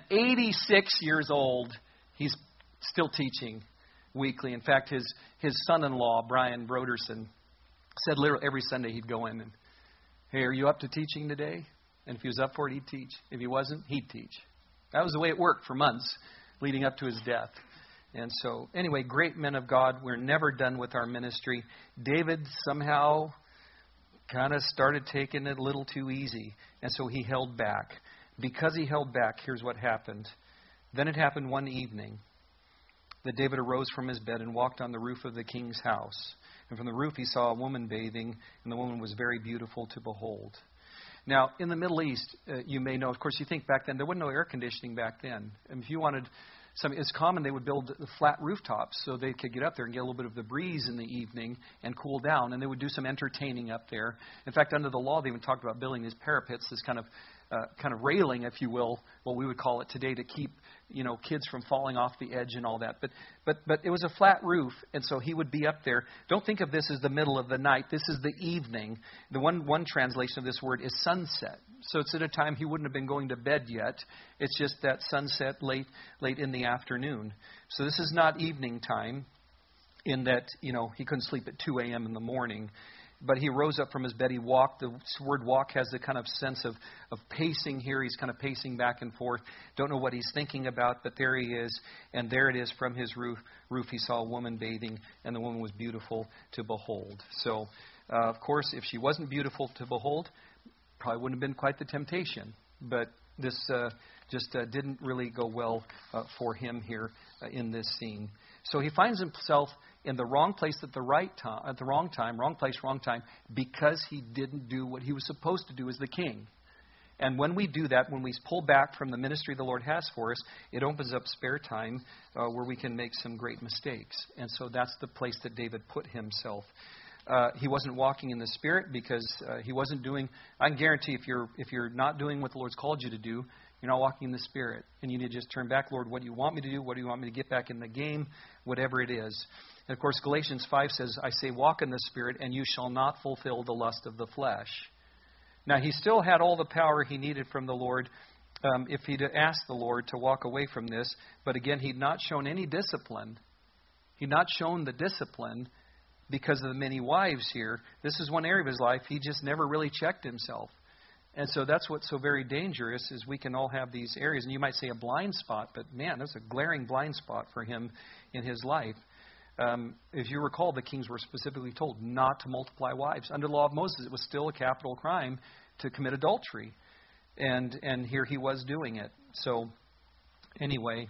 86 years old, he's still teaching weekly. In fact, his son-in-law, Brian Broderson, said literally every Sunday he'd go in and, hey, are you up to teaching today? And if he was up for it, he'd teach. If he wasn't, he'd teach. That was the way it worked for months leading up to his death. And so, anyway, great men of God. We're never done with our ministry. David somehow kind of started taking it a little too easy. And so he held back. Because he held back, here's what happened. Then it happened one evening that David arose from his bed and walked on the roof of the king's house. And from the roof he saw a woman bathing, and the woman was very beautiful to behold. Now, in the Middle East, you may know, of course, you think back then, there wasn't no air conditioning back then. And if you wanted it's common they would build flat rooftops so they could get up there and get a little bit of the breeze in the evening and cool down. And they would do some entertaining up there. In fact, under the law, they even talked about building these parapets, this kind of railing, if you will, what we would call it today, to keep kids from falling off the edge and all that. But it was a flat roof, and so he would be up there. Don't think of this as the middle of the night. This is the evening. The one translation of this word is sunset. So it's at a time he wouldn't have been going to bed yet. It's just that sunset late in the afternoon. So this is not evening time in that, he couldn't sleep at 2 a.m. in the morning. But he rose up from his bed. He walked. The word walk has the kind of sense of pacing here. He's kind of pacing back and forth. Don't know what he's thinking about, but there he is. And there it is from his roof. He saw a woman bathing, and the woman was beautiful to behold. So, of course, if she wasn't beautiful to behold, probably wouldn't have been quite the temptation. But this just didn't really go well for him here in this scene. So he finds himself in the wrong place at the right time, at the wrong time, wrong place, wrong time, because he didn't do what he was supposed to do as the king. And when we do that, when we pull back from the ministry the Lord has for us, it opens up spare time where we can make some great mistakes. And so that's the place that David put himself. He wasn't walking in the Spirit because he wasn't doing. I can guarantee if you're not doing what the Lord's called you to do, you're not walking in the Spirit, and you need to just turn back. Lord, what do you want me to do? What do you want me to get back in the game? Whatever it is. And of course, Galatians 5 says, "I say, walk in the Spirit, and you shall not fulfill the lust of the flesh." Now, he still had all the power he needed from the Lord if he'd asked the Lord to walk away from this. But again, he'd not shown any discipline. He'd not shown the discipline because of the many wives here. This is one area of his life he just never really checked himself. And so that's what's so very dangerous, is we can all have these areas. And you might say a blind spot, but man, there's a glaring blind spot for him in his life. If you recall, the kings were specifically told not to multiply wives. Under the law of Moses, it was still a capital crime to commit adultery. And here he was doing it. So anyway,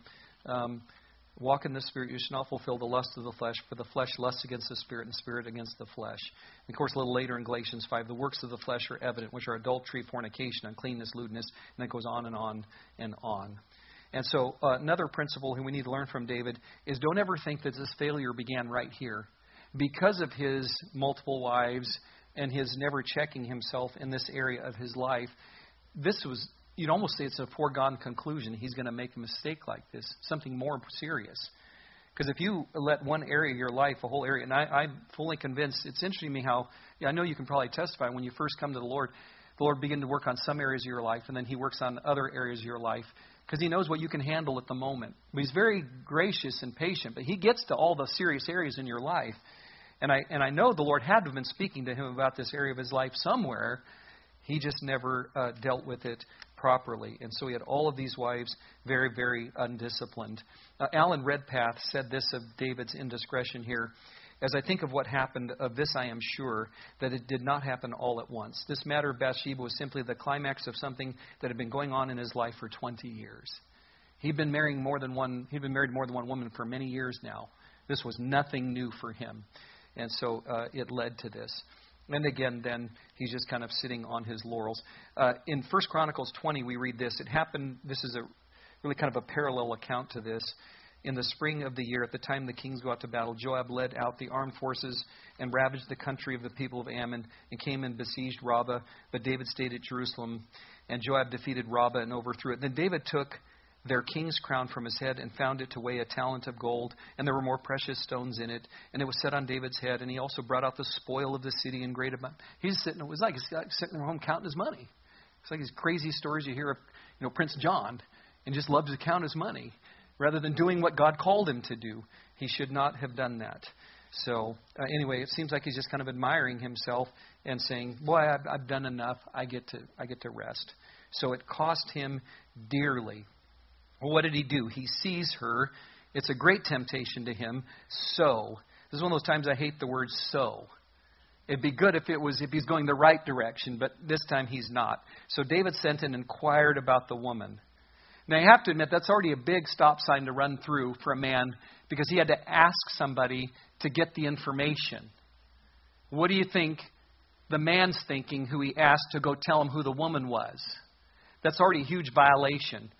walk in the Spirit, you shall not fulfill the lust of the flesh, for the flesh lusts against the Spirit, and the Spirit against the flesh. And of course, a little later in Galatians 5, the works of the flesh are evident, which are adultery, fornication, uncleanness, lewdness, and it goes on and on and on. And so another principle we need to learn from David is don't ever think that this failure began right here. Because of his multiple wives and his never checking himself in this area of his life, this was, you'd almost say it's a foregone conclusion. He's going to make a mistake like this, something more serious. Because if you let one area of your life, a whole area, and I'm fully convinced, it's interesting to me how, I know you can probably testify when you first come to the Lord begins to work on some areas of your life, and then he works on other areas of your life, because he knows what you can handle at the moment. But he's very gracious and patient, but he gets to all the serious areas in your life. And I know the Lord had to have been speaking to him about this area of his life somewhere. He just never dealt with it properly. And so he had all of these wives very, very undisciplined. Alan Redpath said this of David's indiscretion here. As I think of what happened, of this I am sure, that it did not happen all at once. This matter of Bathsheba was simply the climax of something that had been going on in his life for 20 years. He'd been married more than one woman for many years now. This was nothing new for him. And so it led to this. And again, then, he's just kind of sitting on his laurels. In 1 Chronicles 20, we read this. It happened, this is a really kind of a parallel account to this. In the spring of the year, at the time the kings go out to battle, Joab led out the armed forces and ravaged the country of the people of Ammon and came and besieged Rabbah. But David stayed at Jerusalem, and Joab defeated Rabbah and overthrew it. Then David took their king's crown from his head and found it to weigh a talent of gold, and there were more precious stones in it, and it was set on David's head. And he also brought out the spoil of the city in great amount. He's sitting. It was like he's sitting at home counting his money. It's like these crazy stories you hear of, Prince John, and just loves to count his money rather than doing what God called him to do. He should not have done that. So anyway, it seems like he's just kind of admiring himself and saying, "Boy, I've done enough. I get to rest." So it cost him dearly. Well, what did he do? He sees her. It's a great temptation to him. So, this is one of those times I hate the word so. It'd be good if he's going the right direction, but this time he's not. So David sent and inquired about the woman. Now, you have to admit, that's already a big stop sign to run through for a man, because he had to ask somebody to get the information. What do you think the man's thinking who he asked to go tell him who the woman was? That's already a huge violation.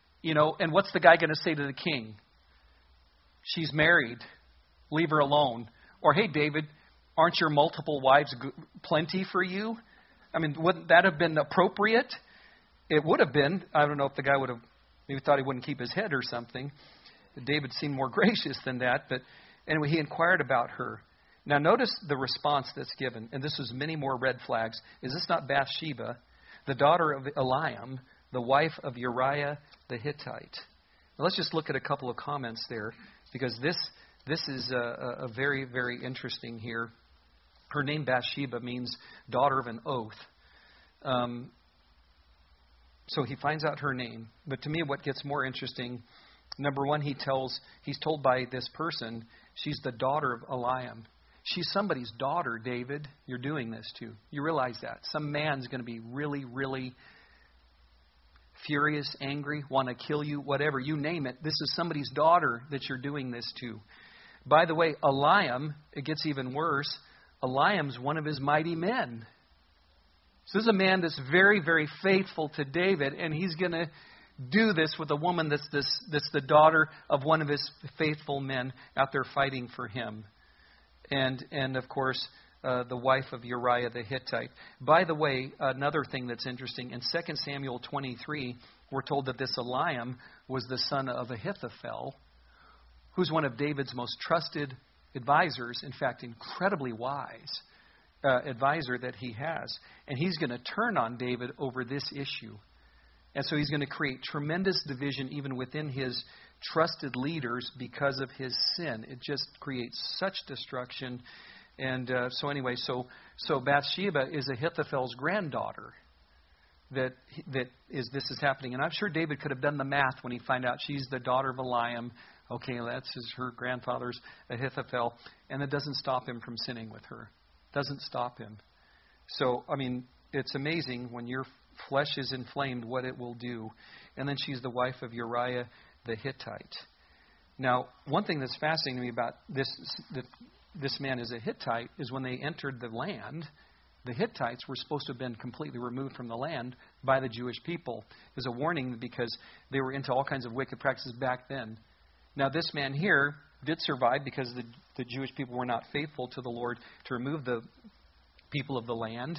And what's the guy going to say to the king? She's married. Leave her alone. Or, hey, David, aren't your multiple wives plenty for you? I mean, wouldn't that have been appropriate? It would have been. I don't know if the guy would have maybe thought he wouldn't keep his head or something. David seemed more gracious than that. But anyway, he inquired about her. Now, notice the response that's given. And this was many more red flags. Is this not Bathsheba, the daughter of Eliam, the wife of Uriah the Hittite? Now, let's just look at a couple of comments there, because this is a very, very interesting here. Her name Bathsheba means daughter of an oath. So he finds out her name. But to me, what gets more interesting, number one, he's told by this person, she's the daughter of Eliam. She's somebody's daughter, David, you're doing this to. You realize that. Some man's going to be really, really furious, angry, want to kill you, whatever, you name it. This is somebody's daughter that you're doing this to. By the way, Eliam, it gets even worse. Eliam's one of his mighty men. So this is a man that's very, very faithful to David, and he's going to do this with a woman that's the daughter of one of his faithful men out there fighting for him. And of course, the wife of Uriah the Hittite. By the way, another thing that's interesting, in 2 Samuel 23, we're told that this Eliam was the son of Ahithophel, who's one of David's most trusted advisors, in fact, incredibly wise advisor that he has. And he's going to turn on David over this issue. And so he's going to create tremendous division even within his trusted leaders because of his sin. It just creates such destruction. And so Bathsheba is Ahithophel's granddaughter. This is happening. And I'm sure David could have done the math when he found out she's the daughter of Eliam. Okay, that's her grandfather's Ahithophel. And it doesn't stop him from sinning with her. Doesn't stop him. So, I mean, it's amazing when your flesh is inflamed what it will do. And then she's the wife of Uriah the Hittite. Now, one thing that's fascinating to me about this man is a Hittite is when they entered the land, the Hittites were supposed to have been completely removed from the land by the Jewish people. As a warning because they were into all kinds of wicked practices back then. Now, this man here did survive because the Jewish people were not faithful to the Lord to remove the people of the land.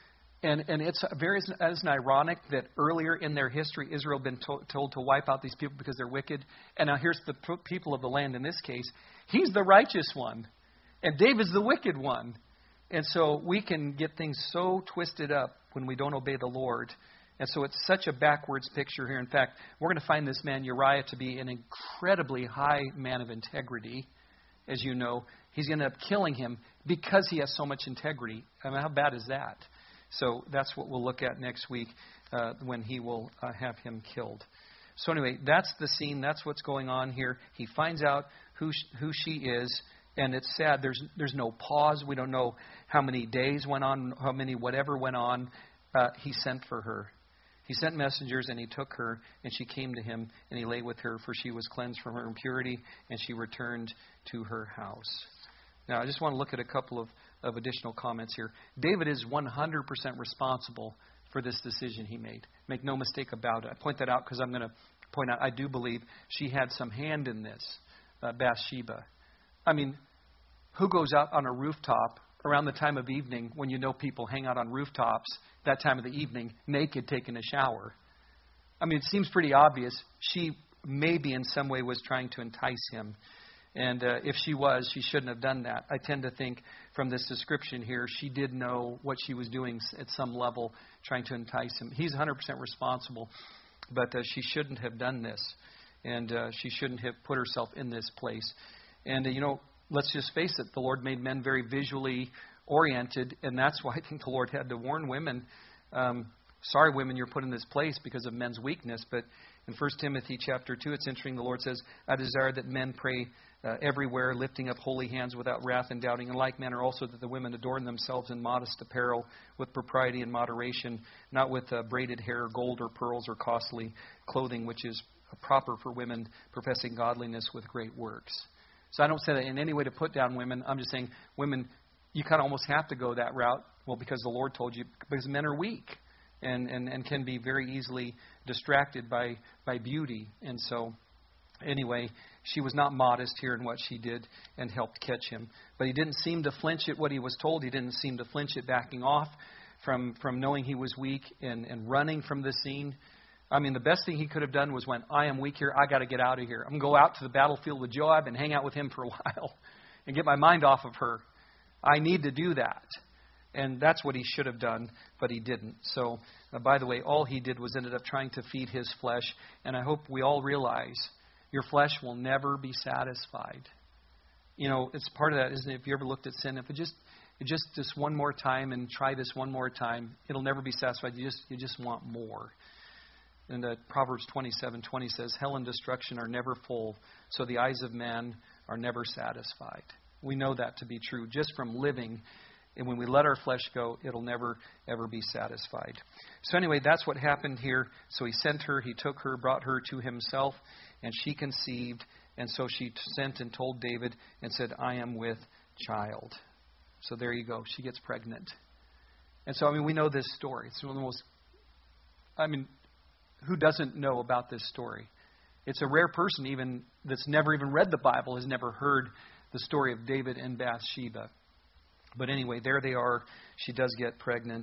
And isn't ironic that earlier in their history, Israel had been told to wipe out these people because they're wicked. And now here's the people of the land in this case. He's the righteous one. And David's the wicked one. And so we can get things so twisted up when we don't obey the Lord. And so it's such a backwards picture here. In fact, we're going to find this man Uriah to be an incredibly high man of integrity. As you know, he's going to end up killing him because he has so much integrity. I mean, how bad is that? So that's what we'll look at next week when he will have him killed. So anyway, that's the scene. That's what's going on here. He finds out who she is, and it's sad. There's no pause. We don't know how many days went on, how many whatever went on. He sent for her. He sent messengers, and he took her, and she came to him, and he lay with her, for she was cleansed from her impurity, and she returned to her house. Now, I just want to look at a couple of additional comments here. David is 100% responsible for this decision he made. Make no mistake about it. I point that out because I'm going to point out I do believe she had some hand in this, Bathsheba. I mean, who goes out on a rooftop around the time of evening when you know people hang out on rooftops that time of the evening naked taking a shower? I mean, it seems pretty obvious. She maybe in some way was trying to entice him. And if she was, she shouldn't have done that. I tend to think from this description here, she did know what she was doing at some level, trying to entice him. He's 100% responsible, but she shouldn't have done this. And she shouldn't have put herself in this place. And, let's just face it, the Lord made men very visually oriented, and that's why I think the Lord had to warn women. Sorry, women, you're put in this place because of men's weakness. But in 1 Timothy chapter 2, it's interesting, the Lord says, I desire that men pray everywhere, lifting up holy hands without wrath and doubting. In like manner also that the women adorn themselves in modest apparel with propriety and moderation, not with braided hair, gold or pearls or costly clothing, which is proper for women professing godliness with great works. So I don't say that in any way to put down women. I'm just saying, women, you kind of almost have to go that route. Well, because the Lord told you, because men are weak and can be very easily distracted by beauty. And so, anyway, she was not modest here in what she did and helped catch him. But he didn't seem to flinch at what he was told. He didn't seem to flinch at backing off from knowing he was weak and running from the scene. I mean, the best thing he could have done was went, I am weak here. I got to get out of here. I'm going to go out to the battlefield with Joab and hang out with him for a while and get my mind off of her. I need to do that. And that's what he should have done, but he didn't. So, by the way, all he did was ended up trying to feed his flesh. And I hope we all realize your flesh will never be satisfied. It's part of that, isn't it? If you ever looked at sin, if it just one more time and try this one more time, it'll never be satisfied. You just want more. And Proverbs 27:20 says, hell and destruction are never full, so the eyes of man are never satisfied. We know that to be true just from living. And when we let our flesh go, it'll never, ever be satisfied. So anyway, that's what happened here. So he sent her, he took her, brought her to himself, and she conceived. And so she sent and told David and said, I am with child. So there you go. She gets pregnant. And so, we know this story. It's one of the most, who doesn't know about this story? It's a rare person even that's never even read the Bible, has never heard the story of David and Bathsheba. But anyway, there they are. She does get pregnant.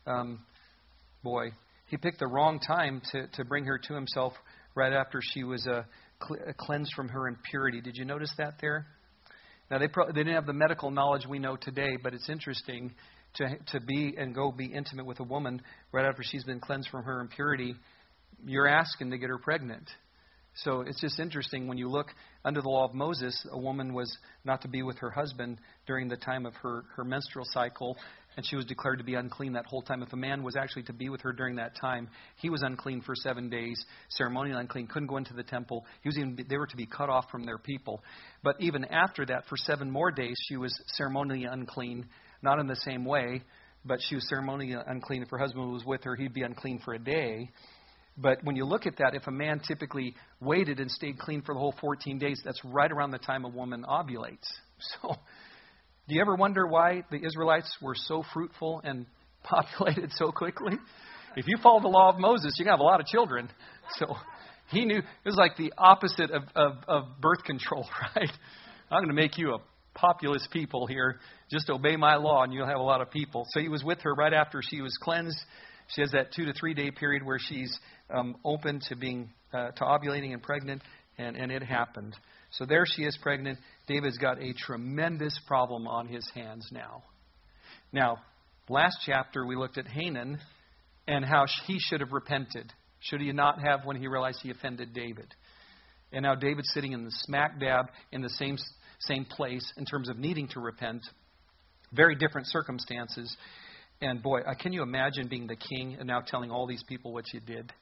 He picked the wrong time to bring her to himself right after she was cleansed from her impurity. Did you notice that there? Now, they didn't have the medical knowledge we know today, but it's interesting to be intimate with a woman right after she's been cleansed from her impurity. You're asking to get her pregnant. So it's just interesting when you look under the law of Moses, a woman was not to be with her husband during the time of her menstrual cycle, and she was declared to be unclean that whole time. If a man was actually to be with her during that time, he was unclean for 7 days, ceremonially unclean, couldn't go into the temple. They were to be cut off from their people. But even after that, for 7 more days, she was ceremonially unclean, not in the same way, but she was ceremonially unclean. If her husband was with her, he'd be unclean for a day. But when you look at that, if a man typically waited and stayed clean for the whole 14 days, that's right around the time a woman ovulates. So, do you ever wonder why the Israelites were so fruitful and populated so quickly? If you follow the law of Moses, you're going to have a lot of children. So, he knew, it was like the opposite of birth control, right? I'm going to make you a populous people here. Just obey my law and you'll have a lot of people. So he was with her right after she was cleansed. She has that 2 to 3 day period where she's open to being to ovulating and pregnant, and it happened. So there she is pregnant. David's got a tremendous problem on his hands now. Now, last chapter we looked at Hanan and how he should have repented. Should he not have when he realized he offended David? And now David's sitting in the smack dab in the same place in terms of needing to repent. Very different circumstances. And boy, can you imagine being the king and now telling all these people what you did?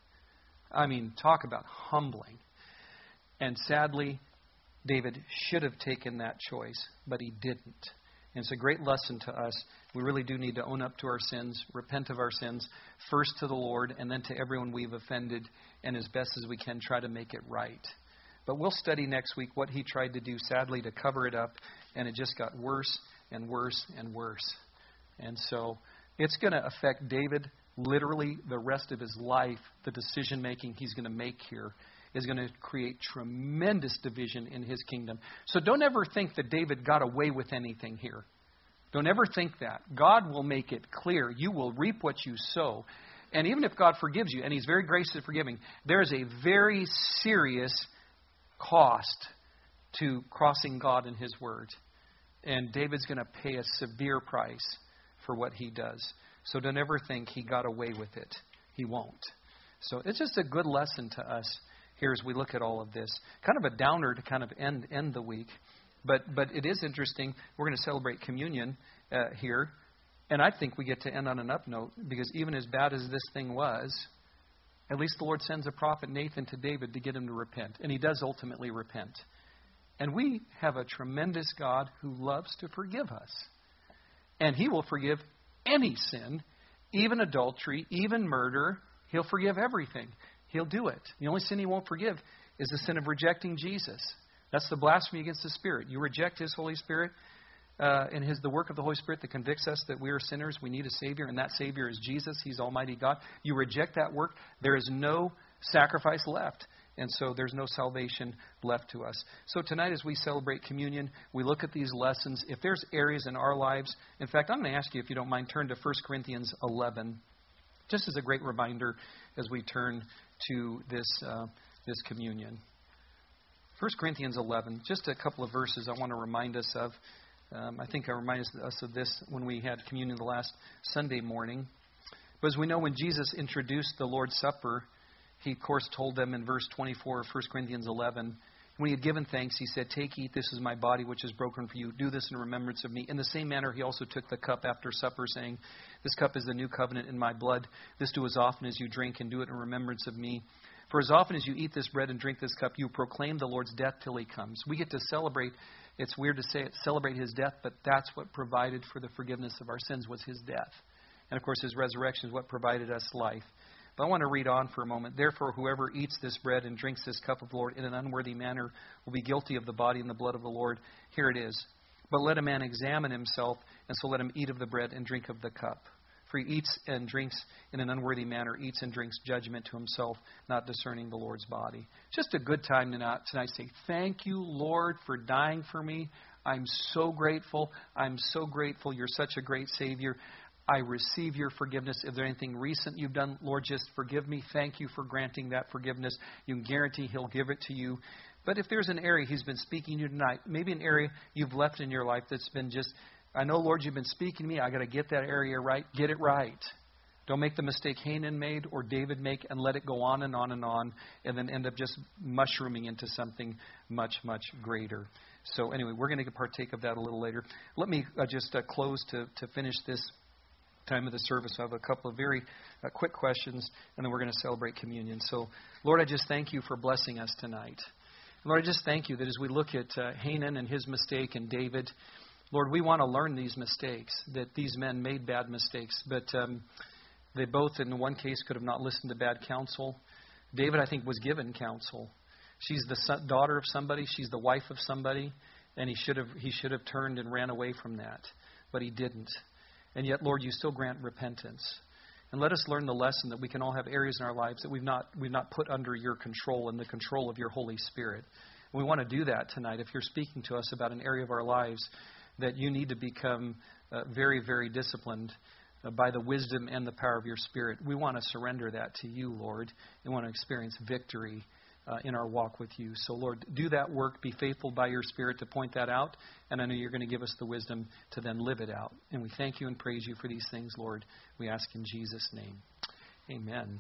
Talk about humbling. And sadly, David should have taken that choice, but he didn't. And it's a great lesson to us. We really do need to own up to our sins, repent of our sins, first to the Lord, and then to everyone we've offended, and as best as we can try to make it right. But we'll study next week what he tried to do, sadly, to cover it up, and it just got worse and worse and worse. And so it's going to affect David literally the rest of his life. The decision-making he's going to make here is going to create tremendous division in his kingdom. So don't ever think that David got away with anything here. Don't ever think that. God will make it clear. You will reap what you sow. And even if God forgives you, and he's very gracious and forgiving, there is a very serious cost to crossing God and his word. And David's going to pay a severe price for what he does. So don't ever think he got away with it. He won't. So it's just a good lesson to us here as we look at all of this. Kind of a downer to kind of end the week. But it is interesting. We're going to celebrate communion here. And I think we get to end on an up note, because even as bad as this thing was, at least the Lord sends a prophet Nathan to David to get him to repent. And he does ultimately repent. And we have a tremendous God who loves to forgive us. And he will forgive any sin, even adultery, even murder. He'll forgive everything. He'll do it. The only sin he won't forgive is the sin of rejecting Jesus. That's the blasphemy against the Spirit. You reject his Holy Spirit, and the work of the Holy Spirit that convicts us that we are sinners, we need a Savior, and that Savior is Jesus. He's Almighty God. You reject that work, there is no sacrifice left. And so there's no salvation left to us. So tonight as we celebrate communion, we look at these lessons. If there's areas in our lives, in fact, I'm going to ask you, if you don't mind, turn to 1 Corinthians 11, just as a great reminder as we turn to this communion. 1 Corinthians 11, just a couple of verses I want to remind us of. I think I reminded us of this when we had communion the last Sunday morning. But as we know, when Jesus introduced the Lord's Supper, he, of course, told them in verse 24 of 1 Corinthians 11, when he had given thanks, he said, "Take, eat, this is my body, which is broken for you. Do this in remembrance of me." In the same manner, he also took the cup after supper, saying, "This cup is the new covenant in my blood. This do as often as you drink, and do it in remembrance of me. For as often as you eat this bread and drink this cup, you proclaim the Lord's death till he comes." We get to celebrate, it's weird to say it, celebrate his death, but that's what provided for the forgiveness of our sins, was his death. And of course, his resurrection is what provided us life. But I want to read on for a moment. "Therefore, whoever eats this bread and drinks this cup of the Lord in an unworthy manner will be guilty of the body and the blood of the Lord." Here it is. "But let a man examine himself, and so let him eat of the bread and drink of the cup. For he eats and drinks in an unworthy manner, eats and drinks judgment to himself, not discerning the Lord's body. Just a good time tonight to say, thank you, Lord, for dying for me. I'm so grateful. I'm so grateful. You're such a great Savior. I receive your forgiveness. If there's anything recent you've done, Lord, just forgive me. Thank you for granting that forgiveness. You can guarantee He'll give it to you. But if there's an area He's been speaking to you tonight, maybe an area you've left in your life that's been just, I know, Lord, you've been speaking to me. I got to get that area right. Get it right. Don't make the mistake Hanan made or David make and let it go on and on and then end up just mushrooming into something much, much greater. So anyway, we're going to partake of that a little later. Let me just close to finish this time of the service. I have a couple of very quick questions, and then we're going to celebrate communion. So, Lord, I just thank you for blessing us tonight. Lord, I just thank you that as we look at Hanan and his mistake and David, Lord, we want to learn these mistakes, that these men made bad mistakes, but they both, in one case, could have not listened to bad counsel. David, I think, was given counsel. She's the daughter of somebody. She's the wife of somebody. And he should have turned and ran away from that. But he didn't. And yet, Lord, you still grant repentance. And let us learn the lesson that we can all have areas in our lives that we've not put under your control and the control of your Holy Spirit. And we want to do that tonight. If you're speaking to us about an area of our lives that you need to become very, very disciplined by the wisdom and the power of your Spirit, we want to surrender that to you, Lord, and want to experience victory in our walk with you. So, Lord, do that work. Be faithful by your Spirit to point that out. And I know you're going to give us the wisdom to then live it out. And we thank you and praise you for these things, Lord. We ask in Jesus' name. Amen.